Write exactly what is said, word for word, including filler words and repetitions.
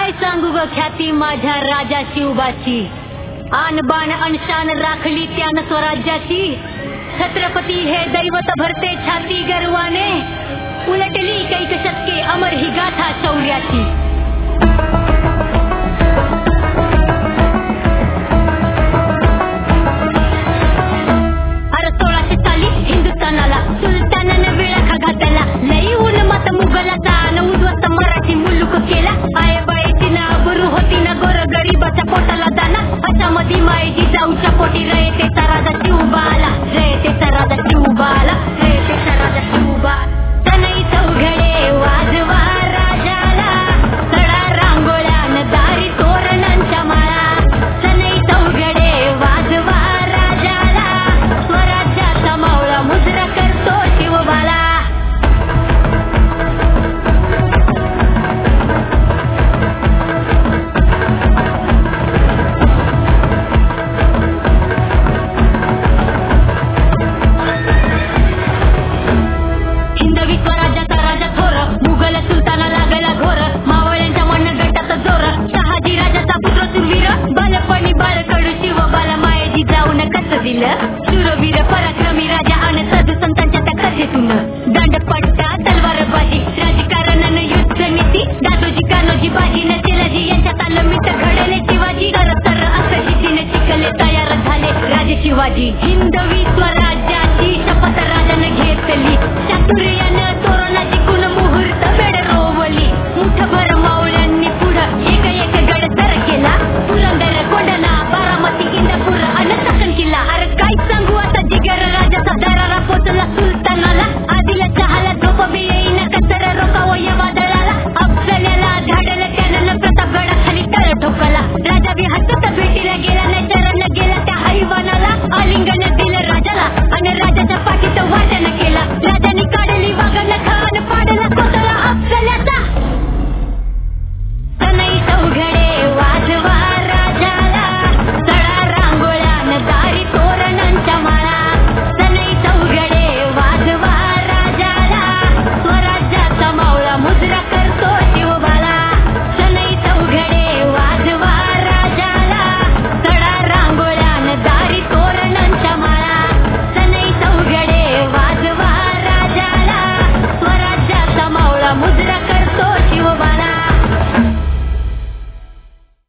काय सांगू ग ख्याती माझ्या राजा शिवबाची, आणबाण अनशान राखली त्यानं स्वराज्याची. छत्रपती हे दैवत भरते छाती गर्वाने, उलटली कैक शतके अमर ही गाथा शौर्याची. अरे सोळाशे साली हिंदुस्थानाला सुलतानानं विळखा घातला, लई उन्मत मुघलाचा न उद्ध्वस्त मराठी मुलूक केला. आय बाईची ना गुरु होती ना गोर गरीबाच्या पोटाला दाना, अशा मधी मायेची जाऊच्या पोटी रयतेचा राजा शिवबाला, रयतेचा राजा शिवबाला, रयतेचा राजा शिवबा. तनई चौघडे वाजवा राजाला, सडा रांगोळ्यान दारी तोरणांच्या माळा. तनई चौघडे वाजवा राजाला, स्वराज्याचा मावळा मुजरा करतो शिवबाला. हिंदवी स्वराज्याचा राजा थोर, मुघल सुलताना लागला घोर. मावळ्यांच्या मनगटात जोर, शहाजी राजाचा पुत्र सुरवीर. बालपणी बाळकडू शिवबाला मायेजी जाऊन कसं दिलं, शूरवीर पराक्रमी राजा आणि साधू संतांच्या त्या कथेतून. दंडपट्टा तलवारबाजी राजकारणानं युद्ध नीती, दादोजी कान्होजी बाजी नसेलाजी यांच्यात आलं मित्र घडले शिवाजी. तर तर असं हितीने शिकले तयार झाले राजे शिवाजी. हिंदवी स्वराज्याची शपथ राजानं घेतली,